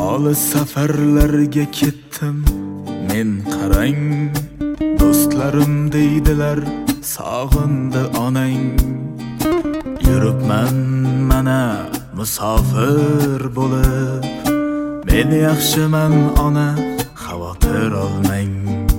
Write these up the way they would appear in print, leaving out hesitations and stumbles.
olis safarlarga ketdim men qarang, do'stlarim deydilar sog'indi onang. Yuribman mana musofir bo'lib, men yaxshiman ona, xavotir olmang.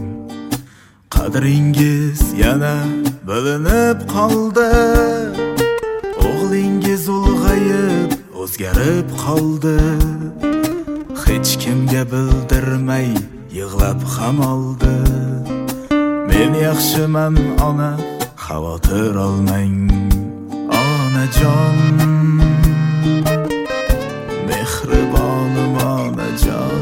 Qadringiz yana bilinib qoldi, o'g'lingiz ulg'ayib o'zgarib qoldi. Hech kimga bildirmay yig'lab ham oldi. Men yaxshiman ona, xavotir olmang. Onajon, mehribonim onajon.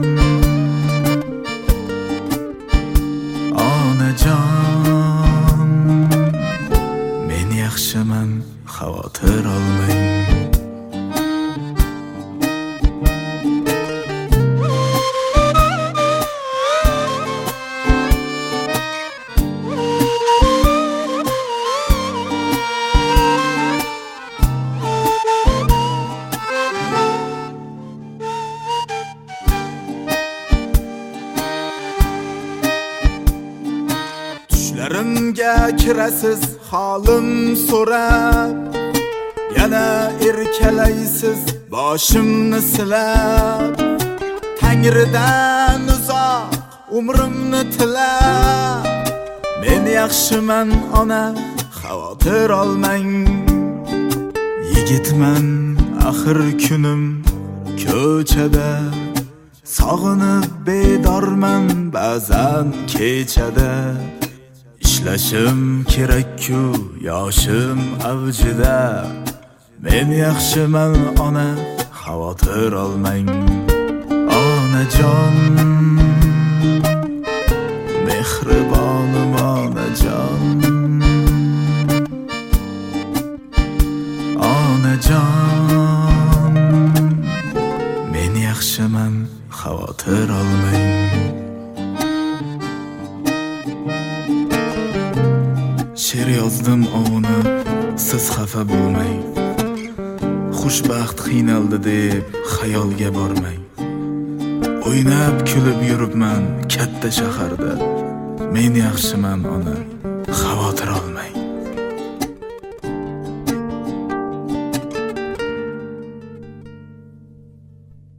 Onajon, men yaxshiman, xavotir olmang. Tushlarimga kirasiz holim so'rab, yana erkalaysiz boshimni silab. Tangridan uzoq umrimni tilab, men yaxshiman ona, xavotir olmang. Yigitman axir kunim ko'chada, sog'inib bedorman ba'zan kechada. Ishlashim kerak-ku yoshim avjida, men yaxshiman ona, xavotir olmang. Onajon, mehribonim onajon. Onajon, men yaxshiman, xavotir olmang. She'r yozdim ovunib, siz xafa bo'lmang. Xushbaxt qiynaldi deb xayolga bormang. O'ynab kulib yuribman katta shaharda, men yaxshiman ona, xavotir olmang.